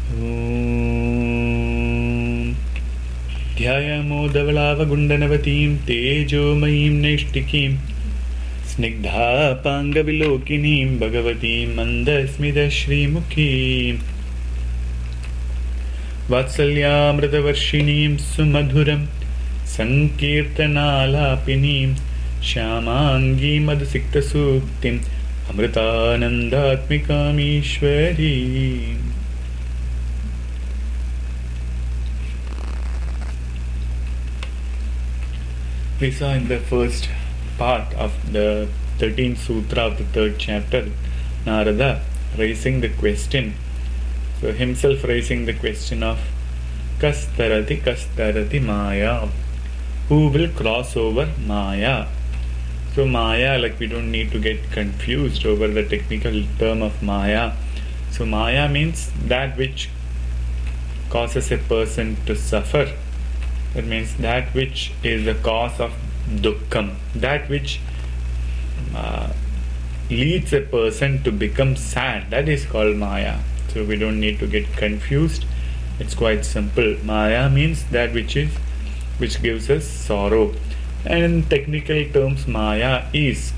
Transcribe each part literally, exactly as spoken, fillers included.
Om ध्यायामोदवलावगुण्डनवतीं तेजोमयीं नैष्टिकीं स्निग्धापाङ्गविलोकिनीं भगवतीं मन्दस्मितश्रीमुखीं वात्सल्यामृतवर्षिणीं सुमधुरं सङ्कीर्तनालापिनीं श्यामाङ्गीं मदसिक्तसूक्तिम् अमृतानन्दात्मिकामीश्वरीम्. We saw in the first part of the thirteenth sutra of the third chapter, Narada raising the question, so himself raising the question of Kastarati Kastarati Maya, who will cross over Maya. So Maya, like we don't need to get confused over the technical term of Maya. So Maya means that which causes a person to suffer. That means that which is the cause of dukkham, that which uh, leads a person to become sad. That is called Maya. So we don't need to get confused. It's quite simple. Maya means that which is which gives us sorrow. And in technical terms, Maya is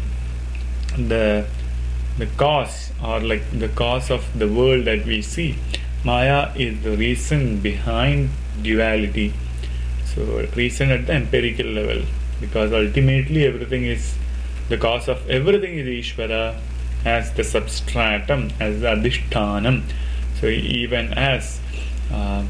the the cause, or like the cause of the world that we see. Maya is the reason behind duality. So reason at the empirical level, because ultimately everything is, the cause of everything is Ishvara as the substratum, as the adhishthanam. So even as uh,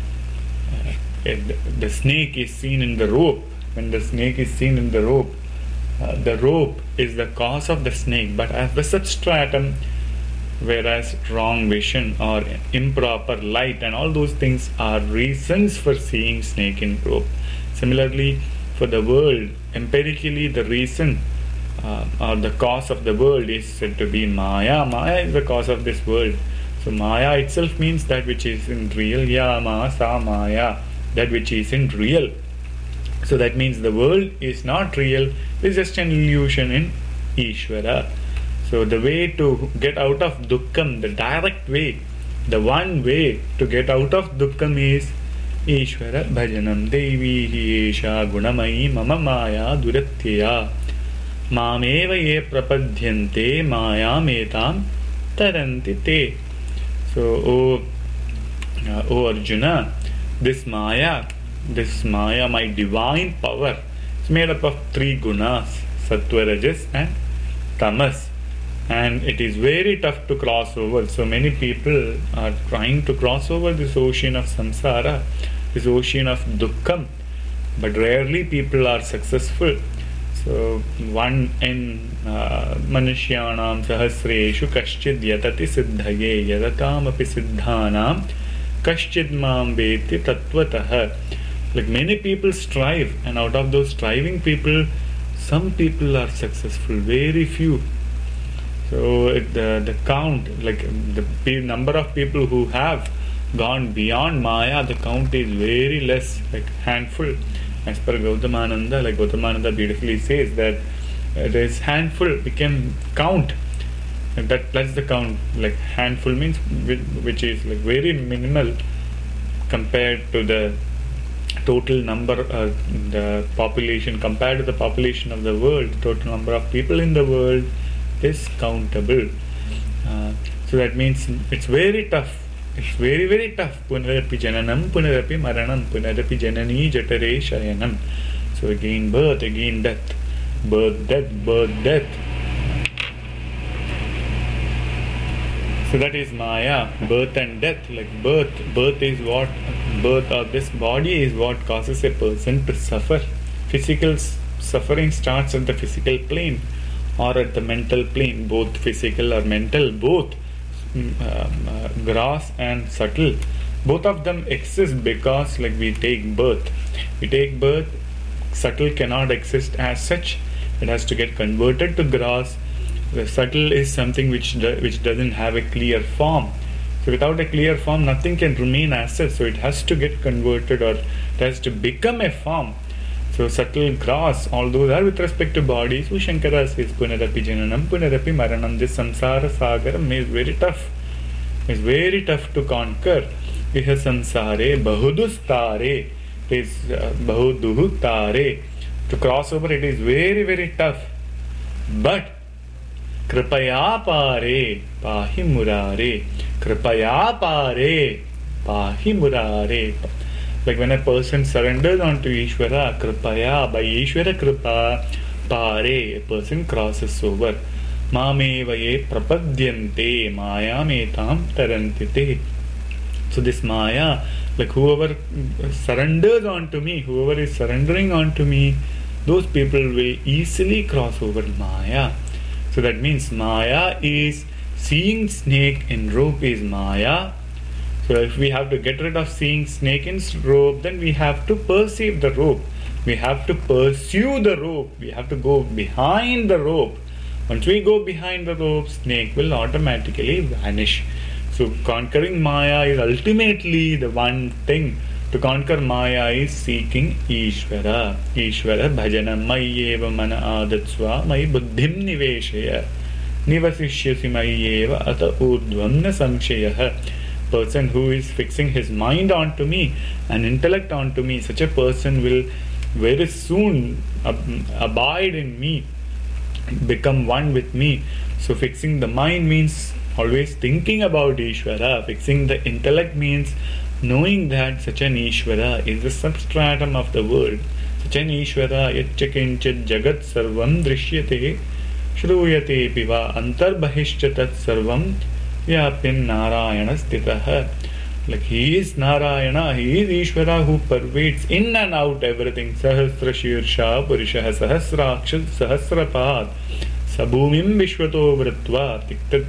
uh, the snake is seen in the rope, when the snake is seen in the rope, uh, the rope is the cause of the snake, but as the substratum, whereas wrong vision or improper light and all those things are reasons for seeing snake in rope. Similarly, for the world, empirically the reason uh, or the cause of the world is said to be Maya. Maya is the cause of this world. So Maya itself means that which is in real. Yama sa Maya, that which is in real. So that means the world is not real, it's just an illusion in Ishvara. So the way to get out of dukkham, the direct way, the one way to get out of dukkham is Ishvara bhajanam. Devi hi esha gunamayi mama maya duratya mameva ye prapadhyante maya metam taranti te. So O, uh, O Arjuna, this Maya, this Maya, my divine power, is made up of three gunas, Sattva, Rajas and Tamas. And it is very tough to cross over. So many people are trying to cross over this ocean of samsara, this ocean of dukkham, but rarely people are successful. So one in uh, Manushyanam Sahasreshu Kaschid Yatati Siddhaye Yadatam Api Siddhanam Kaschid Mam Veti Tattvataha. Like many people strive, and out of those striving people, some people are successful, very few. So it, the the count, like the p- number of people who have gone beyond Maya, the count is very less, like handful. As per Gautamananda, like Gautamananda beautifully says that it is handful. We can count. And that that's the count. Like handful means which is like very minimal compared to the total number, uh, the population, compared to the population of the world. The total number of people in the world is countable. Uh, so that means it's very tough. It's very very tough. Punarapi jananam, punarapi maranam, punarapi janani jatare shayanam. So again birth, again death, birth, death, birth, death. So that is Maya, birth and death. Like birth, birth is what, birth of this body is what causes a person to suffer. Physical suffering starts at the physical plane or at the mental plane, both physical or mental, both uh, uh, gross and subtle. Both of them exist because like we take birth. We take birth, subtle cannot exist as such. It has to get converted to gross. The subtle is something which do, which doesn't have a clear form. So without a clear form, nothing can remain as such. So it has to get converted, or it has to become a form. So subtle, gross, all those are with respect to bodies. So Shankara says punarapi jananam, punarapi maranam. This samsara sagaram is very tough. It's very tough to conquer. iha samsare bahudustare. It is uh, bahuduhu tare. To cross over it is very very tough. But kripaya pare pahi murare. Kripaya pare pahi murare. Like when a person surrenders onto Ishvara, kripaya, by Ishvara kripa, pare, a person crosses over. Mamevaye prapadyante mayametam tarantite. So this maya, like whoever surrenders onto me, whoever is surrendering onto me, those people will easily cross over maya. So that means maya is seeing snake in rope is maya. So if we have to get rid of seeing snake in rope, then we have to perceive the rope. We have to pursue the rope. We have to go behind the rope. Once we go behind the rope, snake will automatically vanish. So conquering maya is ultimately the one thing. To conquer maya is seeking Ishvara. Ishvara bhajanam mayyeva mana adatsva mai buddhim niveshaya. Nivasishyasi mayyeva ata urdhvam na samshayah. Person who is fixing his mind onto me and intellect onto me, such a person will very soon ab- abide in me, become one with me. So fixing the mind means always thinking about Ishvara. Fixing the intellect means knowing that such an Ishvara is the substratum of the world. Such an Ishvara yatchakinchit jagat sarvam drishyate shruyate piva antarbahishcha tat sarvam yapin narayana stitaha. Like he is Narayana, he is Ishvara who pervades in and out everything. Sahasra shirsha purishah sahasrakshas sahasrapad sabhumim vishvato vritva tiktat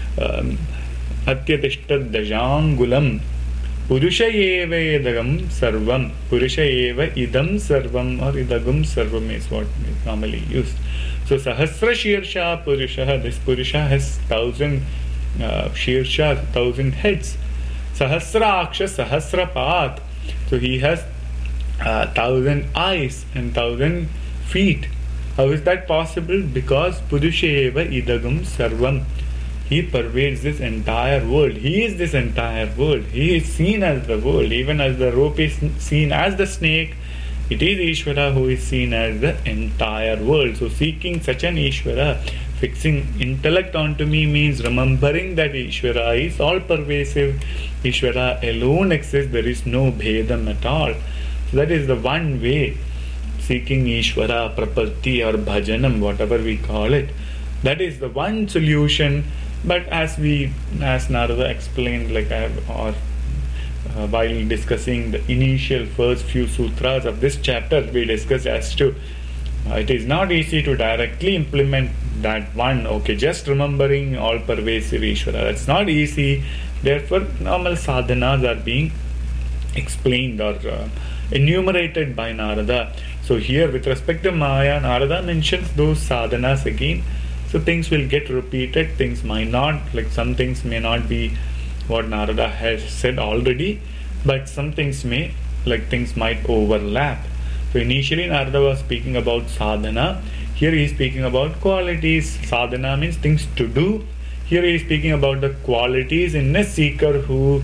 atyatishtat dajangulam purusha eva idagam sarvam. Purusha eva idam sarvam, or idagam sarvam is what is normally used. So sahasra shirsha purusha, this purusha has thousand uh, shirsha, thousand heads. Sahasra aksha sahasra paat. So he has uh, thousand eyes and thousand feet. How is that possible? Because Purusheva idagam sarvam. He pervades this entire world. He is this entire world. He is seen as the world. Even as the rope is seen as the snake, it is Ishvara who is seen as the entire world. So seeking such an Ishvara, fixing intellect onto me means remembering that Ishvara is all pervasive. Ishvara alone exists. There is no bhedam at all. So that is the one way. Seeking Ishvara, prapatti or bhajanam, whatever we call it. That is the one solution. But as we, as Narada explained, like I have, or uh, while discussing the initial first few sutras of this chapter, we discussed as to uh, it is not easy to directly implement that one. Okay, just remembering all pervasive Ishvara, that's not easy. Therefore, normal sadhanas are being explained or uh, enumerated by Narada. So here, with respect to Maya, Narada mentions those sadhanas again. So things will get repeated, things might not, like some things may not be what Narada has said already, but some things may, like things might overlap. So initially Narada was speaking about sadhana, here he is speaking about qualities. Sadhana means things to do, here he is speaking about the qualities in a seeker who,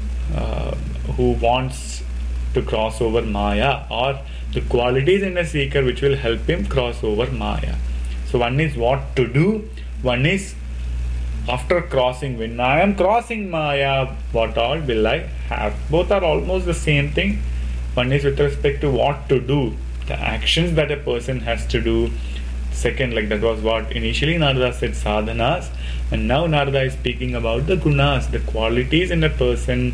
uh, who wants to cross over Maya, or the qualities in a seeker which will help him cross over Maya. So one is what to do, one is after crossing, when I am crossing Maya, what all will I have? Both are almost the same thing. One is with respect to what to do, the actions that a person has to do. Second, like that was what initially Narada said, sadhanas, and now Narada is speaking about the gunas, the qualities in a person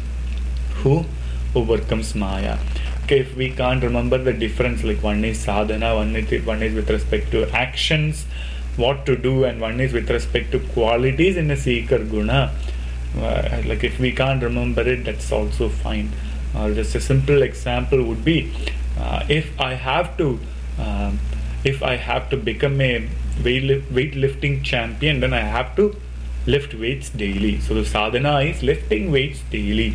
who overcomes Maya. Okay, if we can't remember the difference, like one is sadhana, one is, one is with respect to actions, what to do, and one is with respect to qualities in a seeker guna. Uh, like if we can't remember it, that's also fine. Or uh, just a simple example would be, uh, if I have to, uh, if I have to become a weight weightlifting champion, then I have to lift weights daily. So the sadhana is lifting weights daily.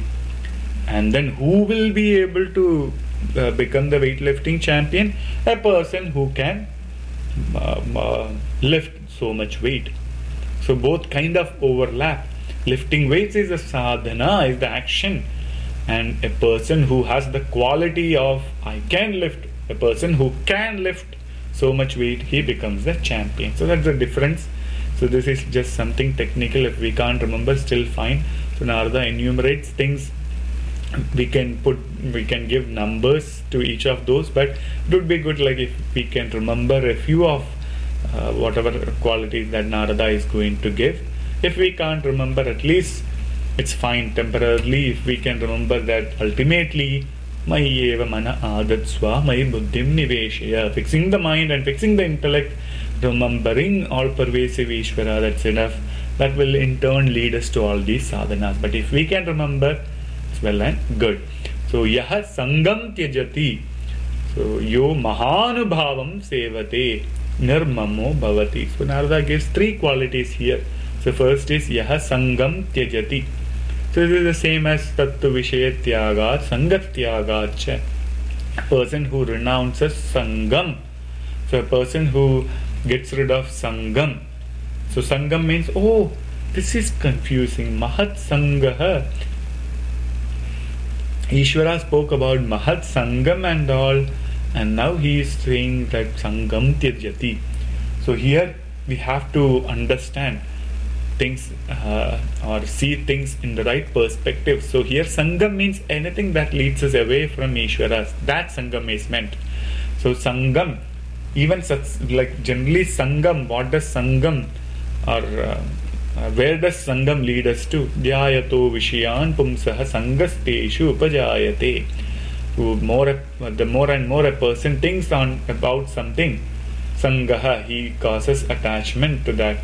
And then who will be able to uh, become the weightlifting champion? A person who can uh, uh, lift so much weight. So both kind of overlap. Lifting weights is the sadhana, is the action. And a person who has the quality of I can lift, a person who can lift so much weight, he becomes the champion. So that's the difference. So this is just something technical. If we can't remember, still fine. So Narada enumerates things. We can put, we can give numbers to each of those, but it would be good like if we can remember a few of uh, whatever qualities that Narada is going to give. If we can't remember, at least it's fine temporarily if we can remember that ultimately Mayi eva mana adatsva mayi buddhim niveshaya, fixing the mind and fixing the intellect, remembering all pervasive Ishvara, that's enough. That will in turn lead us to all these sadhanas. But if we can remember, it's well and good. So yaha sangam tyajati, so yo mahanubhavam sevate nirmamo bhavati. So Narada gives three qualities here. So first is yaha sangam tyajati. So this is the same as tattva vishaya tyagat, sangat tyagat. A person who renounces sangam. So a person who gets rid of sangam. So sangam means, oh, this is confusing. Mahat sangaha. Ishvara spoke about Mahat Sangam and all, and now he is saying that Sangam Tyajati. So here we have to understand things uh, or see things in the right perspective. So here Sangam means anything that leads us away from Ishvara. That Sangam is meant. So Sangam, even such, like generally Sangam, what does Sangam or uh, Uh, where does Sangam lead us to? Dhyayato Vishayan Pumsaha Sangasteshu Upajayate. More, the more and more a person thinks on about something, Sangaha, he causes attachment to that.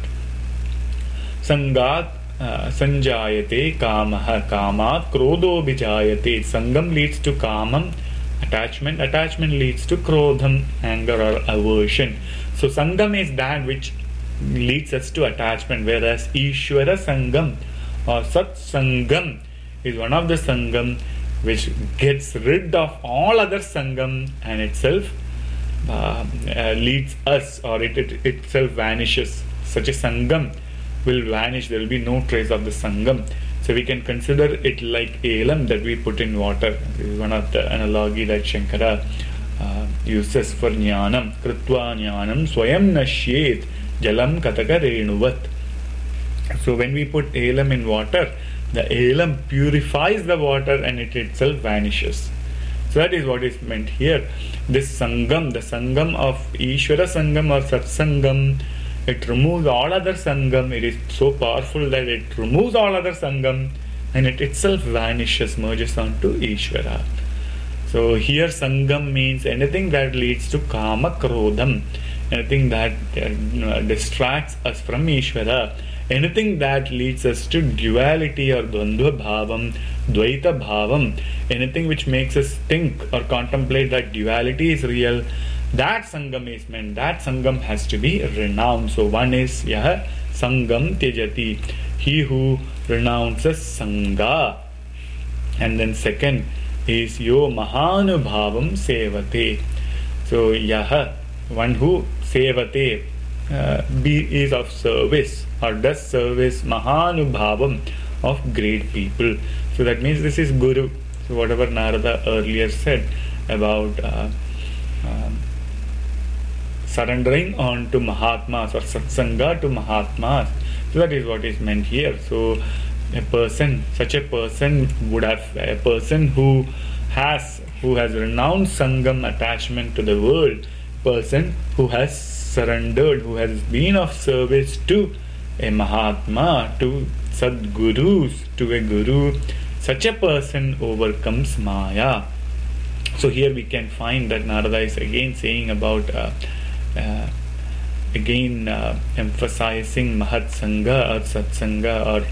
Sangat uh, Sanjayate Kamaha, Kamat Krodho Bijayate. Sangam leads to Kamam, attachment. Attachment leads to Krodham, anger or aversion. So Sangam is that which leads us to attachment, whereas Ishvara Sangam or Sat Sangam is one of the Sangam which gets rid of all other Sangam and itself uh, uh, leads us, or it, it itself vanishes. Such a Sangam will vanish, there will be no trace of the Sangam. So we can consider it like elam that we put in water. This is one of the analogy that Shankara uh, uses for Jnanam. Kritva Jnanam Swayam Nashyet Jalam Kataka Renuvat. So when we put elam in water, the elam purifies the water and it itself vanishes. So that is what is meant here. This Sangam, the Sangam of Ishvara Sangam or Sat Sangam, it removes all other Sangam. It is so powerful that it removes all other Sangam and it itself vanishes, merges onto Ishvara. So here Sangam means anything that leads to Kama Krodham, anything that uh, distracts us from Ishvara, anything that leads us to duality or Dvandva Bhavam, Dvaita Bhavam, anything which makes us think or contemplate that duality is real, that Sangam is meant. That Sangam has to be renounced. So one is Yaha Sangam Tyajati, he who renounces Sangha. And then second is Yo Mahanubhavam Sevate. So Yaha, one who Sevate, uh, be is of service or does service, Mahanubhavam, of great people. So that means this is Guru. So whatever Narada earlier said about uh, um, surrendering on to Mahatmas or Satsanga to Mahatmas, so that is what is meant here. So a person, such a person would have, a person who has, who has renounced Sangam, attachment to the world, person who has surrendered, who has been of service to a Mahatma, to Sadgurus, to a Guru, such a person overcomes Maya. So here we can find that Narada is again saying about, uh, uh, again uh, emphasizing Mahat Sangha or Satsanga or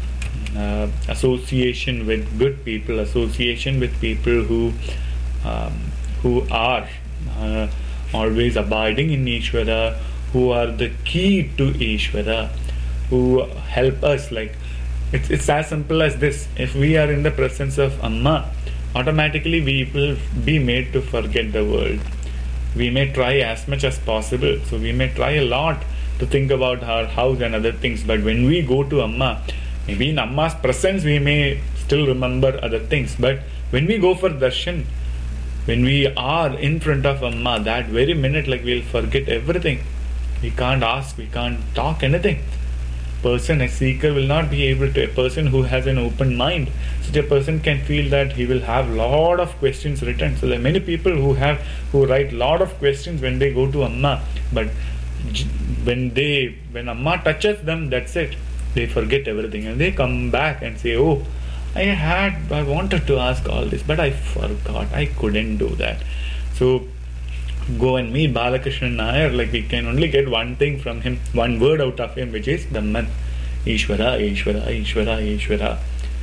uh, association with good people, association with people who um, who are uh, always abiding in Ishvara, who are the key to Ishvara, who help us. Like it's, it's as simple as this: if we are in the presence of Amma, automatically we will be made to forget the world. We may try as much as possible, so we may try a lot to think about our house and other things, but when we go to Amma, maybe in Amma's presence we may still remember other things. But when we go for darshan, when we are in front of Amma, that very minute, like, we'll forget everything. We can't ask, we can't talk anything. Person, a seeker will not be able to, a person who has an open mind, such a person can feel that he will have lot of questions written. So there are many people who have, who write lot of questions when they go to Amma, but when they, when Amma touches them, that's it. They forget everything and they come back and say, oh, I had, I wanted to ask all this, but I forgot, I couldn't do that. So go and meet Balakrishnan Nair, like we can only get one thing from him, one word out of him, which is Brahman. Ishvara, Ishvara, Ishvara, Ishvara.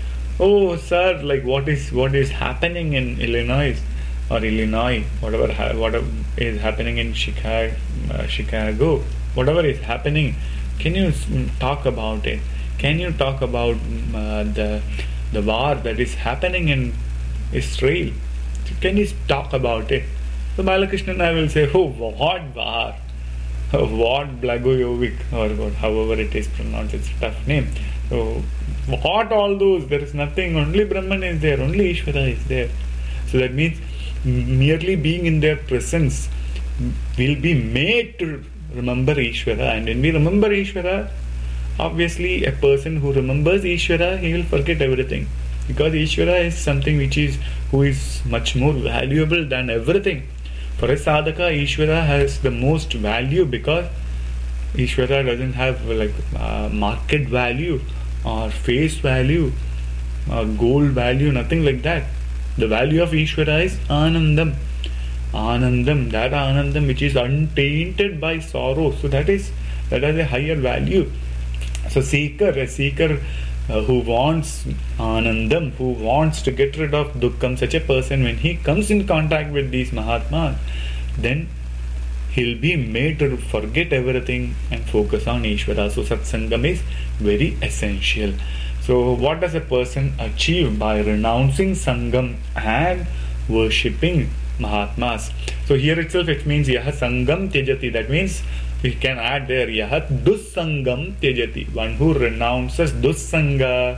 Oh sir, like what is what is happening in Illinois or Illinois, whatever ha- whatever is happening in Chicago, uh, Chicago, whatever is happening, can you talk about it? Can you talk about uh, the the war that is happening in Israel? Can you talk about it? So Balakrishnan I will say, oh, what war? Oh, what Blagojevic, or what, however it is pronounced, it's a tough name. So what all those? There is nothing, only Brahman is there, only Ishvara is there. So that means merely being in their presence will be made to remember Ishvara. And when we remember Ishvara, obviously a person who remembers Ishvara, he will forget everything. Because Ishvara is something which is, who is much more valuable than everything. For a sadhaka, Ishvara has the most value because Ishvara doesn't have like uh, market value or face value or gold value, nothing like that. The value of Ishvara is Anandam. Anandam, that Anandam which is untainted by sorrow. So that is, that has a higher value. So seeker, a seeker uh, who wants Anandam, who wants to get rid of Dukkham, such a person, when he comes in contact with these Mahatmas, then he'll be made to forget everything and focus on Ishvara. So Satsangam is very essential. So what does a person achieve by renouncing Sangam and worshipping Mahatmas? So here itself it means Yaha Sangam Tyajati. That means we can add there Yaha Dussangam Tyajati. One who renounces Dussanga.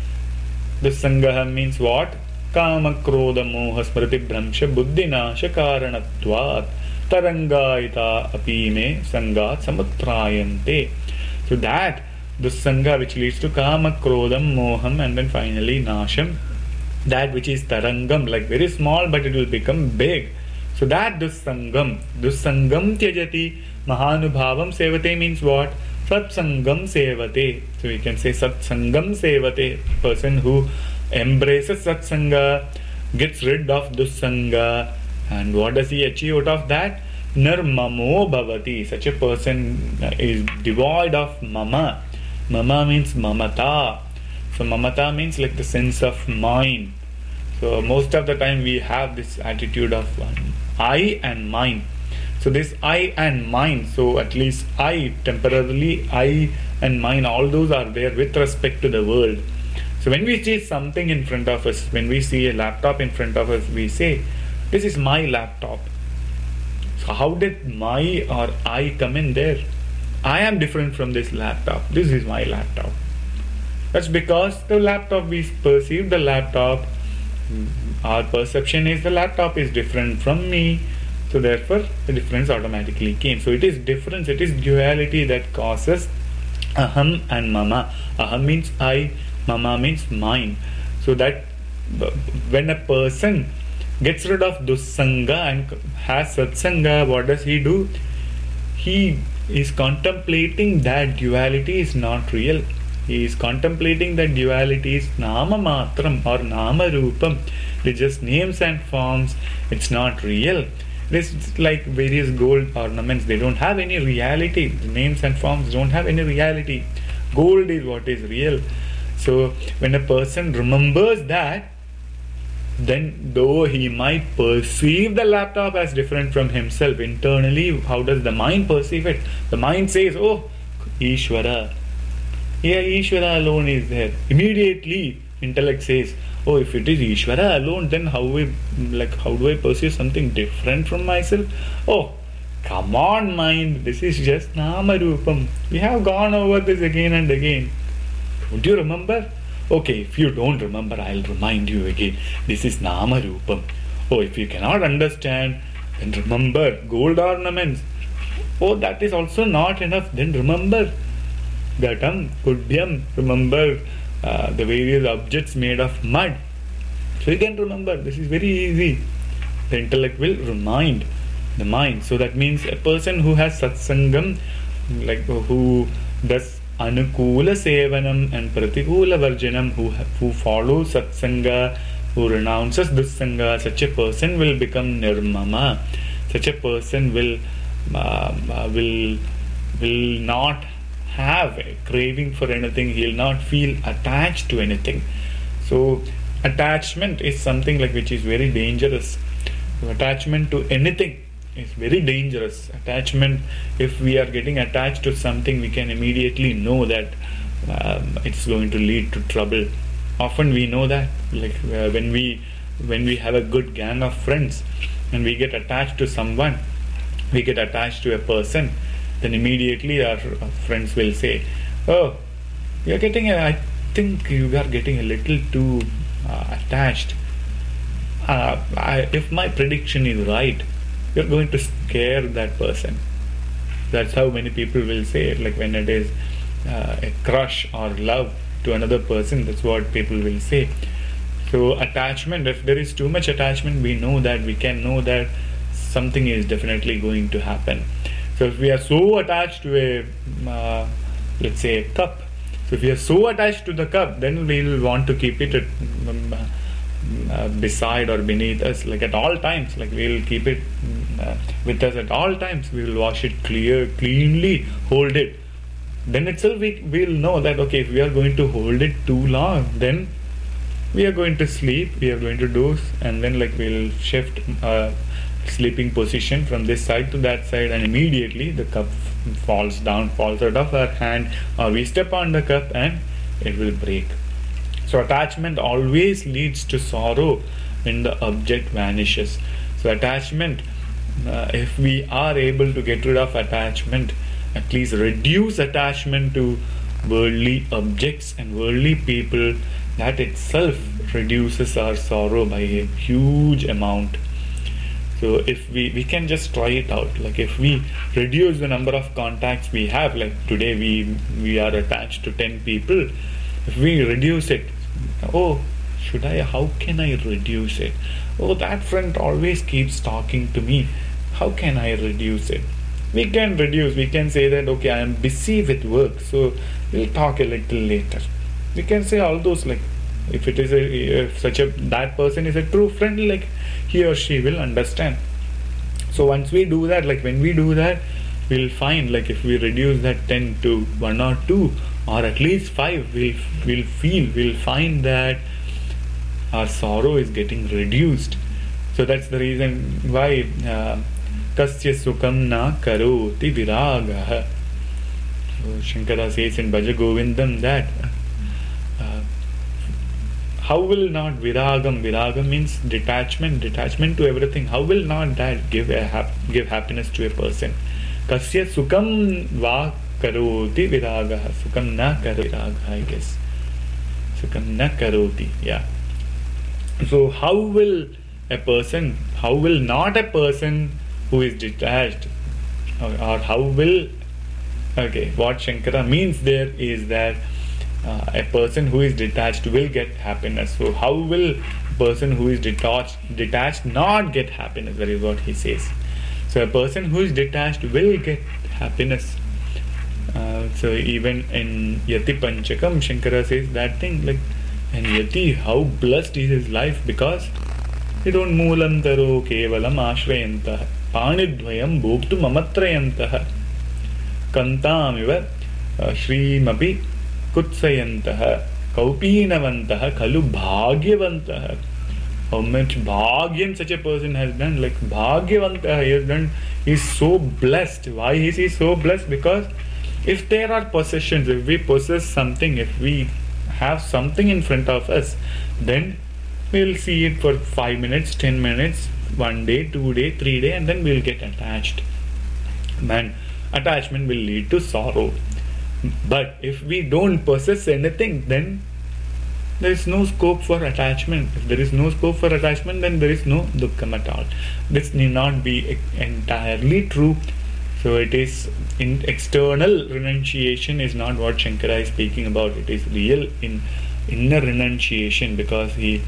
Dussanga means what? Kama Krodha Moha Smriti Bhramsha Buddhinasha Karanatvat Tarangaita Apime Sangat Samatrayante. So that Dussanga which leads to Kama Krodham Moham and then finally Nasham, that which is Tarangam, like very small but it will become big. So that Dussangam, Dussangam Tyajati Mahanubhavam Sevate means what? Satsangam Sevate. So we can say Satsangam Sevate, person who embraces Satsanga, gets rid of Dussanga. And what does he achieve out of that? Nirmamo Bhavati. Such a person is devoid of Mama. Mama means Mamata. So Mamata means like the sense of mind. So most of the time we have this attitude of um, I and mine. So this I and mine, so at least I, temporarily I and mine, all those are there with respect to the world. So when we see something in front of us, when we see a laptop in front of us, we say, this is my laptop. So how did my or I come in there? I am different from this laptop. This is my laptop. That's because the laptop, we perceive the laptop, our perception is the laptop is different from me. So therefore the difference automatically came. So it is difference, it is duality that causes aham and mama. Aham means I, mama means mine. So that when a person gets rid of dussanga and has satsanga, what does he do? He is contemplating that duality is not real. He is contemplating that duality is nama matram or nama rupam. It's just names and forms. It's not real. It's like various gold ornaments. They don't have any reality. The names and forms don't have any reality. Gold is what is real. So when a person remembers that, then though he might perceive the laptop as different from himself, internally, how does the mind perceive it? The mind says, oh, Ishvara. Yeah, Ishvara alone is there. Immediately, intellect says, oh, if it is Ishvara alone, then how we, like, how do I perceive something different from myself? Oh, come on, mind. This is just Nama Rupam. We have gone over this again and again. Don't you remember? Okay, if you don't remember, I'll remind you again. This is Nama Rupam. Oh, if you cannot understand, then remember gold ornaments. Oh, that is also not enough. Then remember Ghatam, Kudhyam. Remember uh, the various objects made of mud. So you can remember. This is very easy. The intellect will remind the mind. So that means a person who has satsangam, like who does anukula sevanam and pratikula varjanam, who who follows satsanga, who renounces dussanga, such a person will become nirmama. Such a person will uh, will will not have a craving for anything. He will not feel attached to anything. So attachment is something like which is very dangerous. So attachment to anything is very dangerous. Attachment, if we are getting attached to something, we can immediately know that um, it's going to lead to trouble. Often we know that, like uh, when we when we have a good gang of friends and we get attached to someone, we get attached to a person, then immediately our, our friends will say, "Oh, you're getting a, I think you are getting a little too uh, attached. Uh, I, if my prediction is right, you're going to scare that person." That's how many people will say it, like when it is uh, a crush or love to another person, that's what people will say. So attachment, if there is too much attachment, we know that, we can know that something is definitely going to happen. So if we are so attached to a, uh, let's say a cup, so if we are so attached to the cup, then we will want to keep it at, um, uh, beside or beneath us, like at all times, like we will keep it uh, with us at all times. We will wash it clear, cleanly, hold it. Then itself we will know that, okay, if we are going to hold it too long, then we are going to sleep, we are going to doze, and then like we'll shift uh, sleeping position from this side to that side, and immediately the cup falls down, falls out of our hand, or we step on the cup and it will break. So attachment always leads to sorrow when the object vanishes. So attachment, uh, if we are able to get rid of attachment, at least reduce attachment to worldly objects and worldly people, that itself reduces our sorrow by a huge amount. So if we, we can just try it out, like if we reduce the number of contacts we have, like today we we are attached to ten people, if we reduce it, oh, should I, how can I reduce it? Oh, that friend always keeps talking to me, how can I reduce it? We can reduce, we can say that, okay, I am busy with work, so we'll talk a little later. We can say all those, like if it is a, if such a, that person is a true friend, like he or she will understand. So once we do that, like when we do that, we'll find, like if we reduce that ten to one or two or at least five, we'll we'll feel, we'll find that our sorrow is getting reduced. So that's the reason why uh, Kasya Sukham na karoti viragaha. So Shankara says in Bhaja Govindam that uh, how will not viragam, viragam means detachment, detachment to everything, how will not that give a hap- give happiness to a person? Kasya Sukham va karoti viragaha. Sukham na karoti viragaha, I guess. Sukham na karoti, yeah. So how will a person, how will not a person who is detached, or, or how will, okay, what Shankara means there is that uh, a person who is detached will get happiness. So how will a person who is detached detached not get happiness? That is what he says. So a person who is detached will get happiness. Uh, so even in Yati Panchakam, Shankara says that thing, like, and Yati, how blessed is his life, because he don't moolam taro kevalam ashrayantah panidvayam bhoktu mamatrayantah kantamiva shrimapi kutsayantah kaupinavantah kalu bhagyavantah. How much bhagyam such a person has done, like bhagyavantah he has done. He is so blessed. Why is he so blessed? Because if there are possessions, if we possess something, if we have something in front of us, then we'll see it for five minutes, ten minutes, one day, two day, three day, and then we'll get attached. Man, attachment will lead to sorrow. But if we don't possess anything, then there is no scope for attachment. If there is no scope for attachment, then there is no dukkham at all. This need not be e- entirely true. So it is in external renunciation is not what Shankara is speaking about. It is real in inner renunciation, because he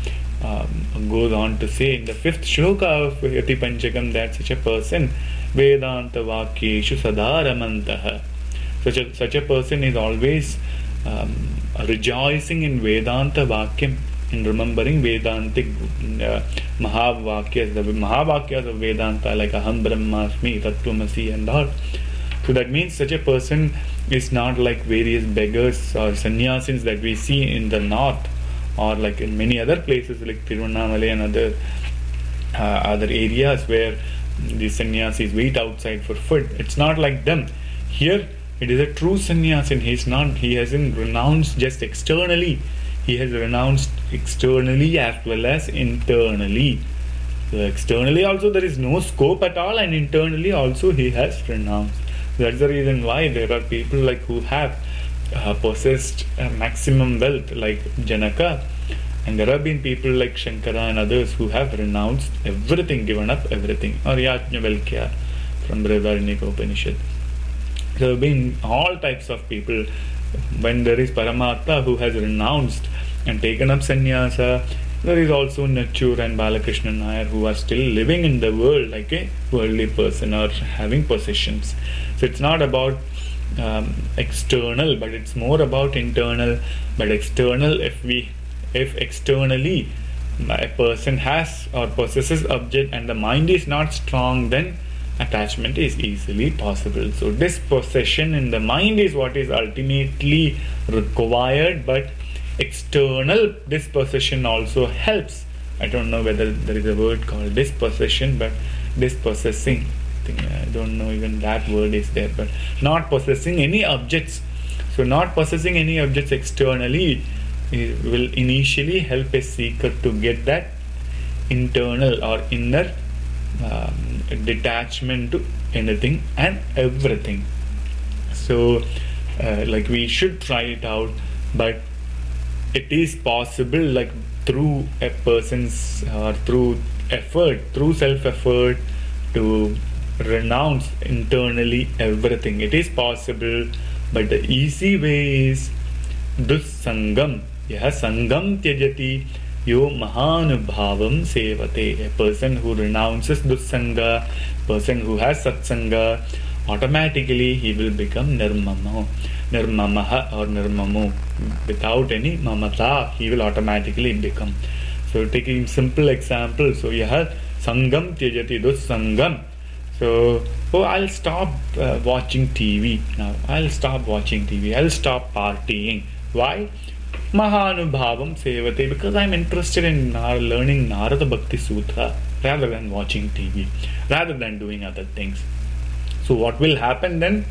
um, goes on to say in the fifth shloka of Yati Panchakam that such a person Vedanta Vakyeshu Sadaramantaha. Such a such a person is always um, rejoicing in Vedanta Vakyam, in remembering Vedantic uh, Mahavakyas, the Mahavakyas of Vedanta, like Aham Brahmasmi, Tattvamasi and all. So that means such a person is not like various beggars or sannyasins that we see in the north, or like in many other places like Tiruvannamalai and other uh, other areas where the sannyasis wait outside for food. It's not like them. Here it is a true sannyasin. He is not. He hasn't renounced just externally. He has renounced externally as well as internally. So externally also there is no scope at all, and internally also he has renounced. That's the reason why there are people like who have uh, possessed uh, maximum wealth, like Janaka, and there have been people like Shankara and others who have renounced everything, given up everything, or Yajnavalkya from Brihadaranyaka Upanishad. There have been all types of people. When there is Paramatma who has renounced and taken up sannyasa, there is also Nachur and Balakrishnan Nair who are still living in the world like a worldly person or having possessions. So it's not about um, external, but it's more about internal. But external, if we, if externally a person has or possesses object and the mind is not strong, then attachment is easily possible. So dispossession in the mind is what is ultimately required, but external dispossession also helps. I don't know whether there is a word called dispossession, but dispossessing, I think, I don't know even that word is there, but not possessing any objects. So not possessing any objects externally will initially help a seeker to get that internal or inner um, detachment to anything and everything. So uh, like we should try it out, but it is possible, like through a person's or uh, through effort, through self-effort, to renounce internally everything. It is possible, but the easy way is dussangam. Yaha sangam tyajati yo mahanubhavam sevate. A person who renounces dussanga, person who has satsanga, automatically he will become nirmamo. Nirmamaha or nirmamo. Without any mamata, he will automatically become. So taking simple example, so yaha sangam tyajati dussangam. So, oh, I'll stop uh, watching T V now. I'll stop watching T V. I'll stop partying. Why? Mahanubhavam sevate, because I'm interested in learning Narada Bhakti Sutra rather than watching T V, rather than doing other things. So what will happen then?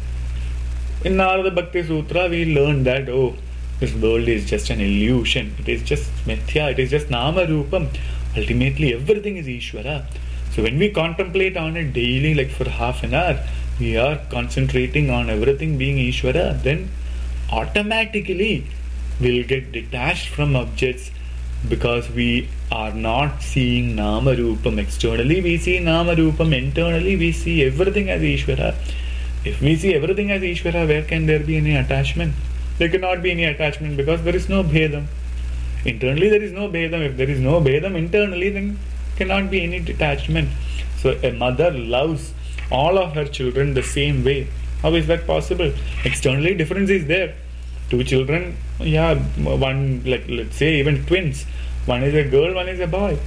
In Narada Bhakti Sutra we learn that, oh, this world is just an illusion. It is just mithya. It is just nama rupam. Ultimately everything is Ishvara. So when we contemplate on it daily, like for half an hour, we are concentrating on everything being Ishvara, then automatically we'll get detached from objects, because we are not seeing Nama Rupam. Externally we see Nama Rupam, internally we see everything as Ishvara. If we see everything as Ishvara, where can there be any attachment? There cannot be any attachment, because there is no Bhedam. Internally there is no Bhedam. If there is no Bhedam internally, then cannot be any detachment. So a mother loves all of her children the same way. How is that possible? Externally difference is there. Two children, yeah, one, like let's say even twins, one is a girl, one is a boy.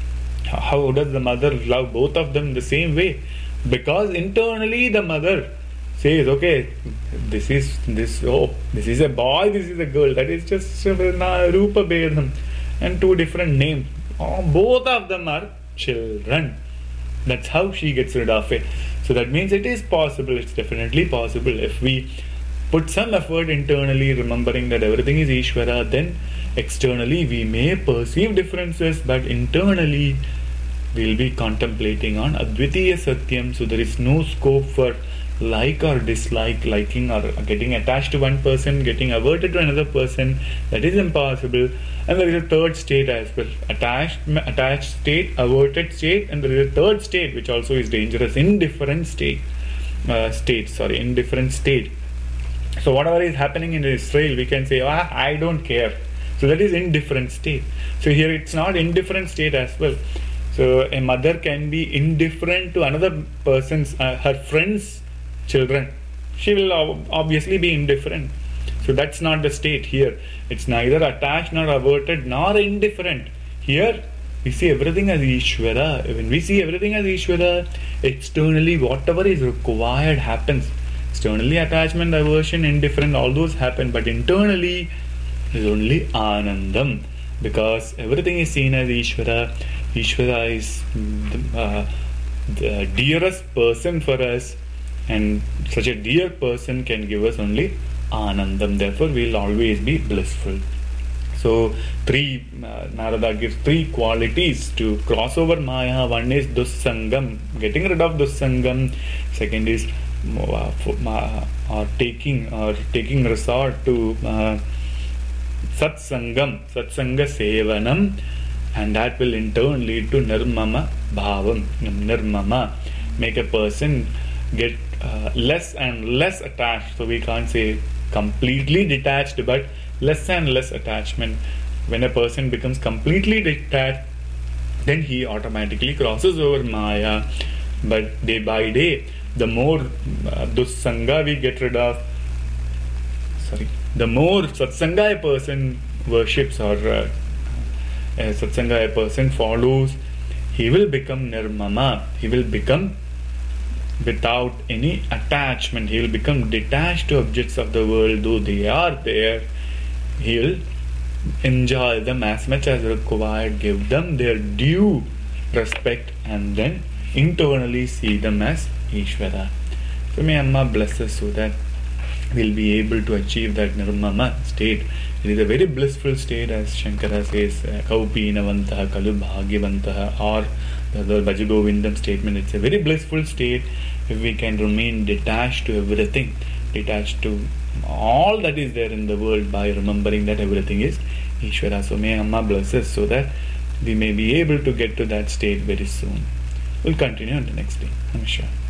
How does the mother love both of them the same way? Because internally the mother says, okay, this is this oh this is a boy, this is a girl. That is just Rupa Bedham and two different names. Oh, both of them are children. That's how she gets rid of it. So that means it is possible. It's definitely possible. If we put some effort internally, remembering that everything is Ishvara, then externally we may perceive differences, but internally we'll be contemplating on Advitiya Satyam. So there is no scope for like or dislike, liking or getting attached to one person, getting averted to another person. That is impossible. And there is a third state as well, attached attached state, averted state, and there is a third state which also is dangerous, indifferent state uh, state sorry indifferent state. So whatever is happening in Israel, we can say, ah, I don't care. So that is indifferent state. So here it's not indifferent state as well. So a mother can be indifferent to another person's, uh, her friend's children. She will ob- obviously be indifferent. So that's not the state here. It's neither attached nor averted nor indifferent. Here we see everything as Ishvara. When we see everything as Ishvara, externally whatever is required happens. Externally attachment, aversion, indifferent, all those happen. But internally is only Anandam. Because everything is seen as Ishvara. Ishvara is the, uh, the dearest person for us, and such a dear person can give us only Anandam. Therefore, we will always be blissful. So, three uh, Narada gives three qualities to cross over Maya. One is Dussangam, getting rid of Dussangam. Second is uh, uh, or taking or taking resort to uh, Satsangam, Satsanga Sevanam, and that will in turn lead to Nirmama Bhavam. Nirmama, make a person get uh, less and less attached. So we can't say completely detached, but less and less attachment. When a person becomes completely detached, then he automatically crosses over Maya. But day by day, the more uh, Dussanga we get rid of, sorry, the more Satsanga a person worships or uh, a Satsanga a person follows, he will become Nirmama. He will become without any attachment. He will become detached to objects of the world, though they are there. He will enjoy them as much as required, give them their due respect, and then internally see them as Ishvara. So may Amma bless us so that we'll be able to achieve that Nirmama state. It is a very blissful state, as Shankara says, Kaupinavantaha Kalu Bhagyavantaha, or the Bhajagovindam statement. It's a very blissful state if we can remain detached to everything, detached to all that is there in the world by remembering that everything is Ishvara. So may Amma bless us so that we may be able to get to that state very soon. We'll continue on the next day. Namaskar.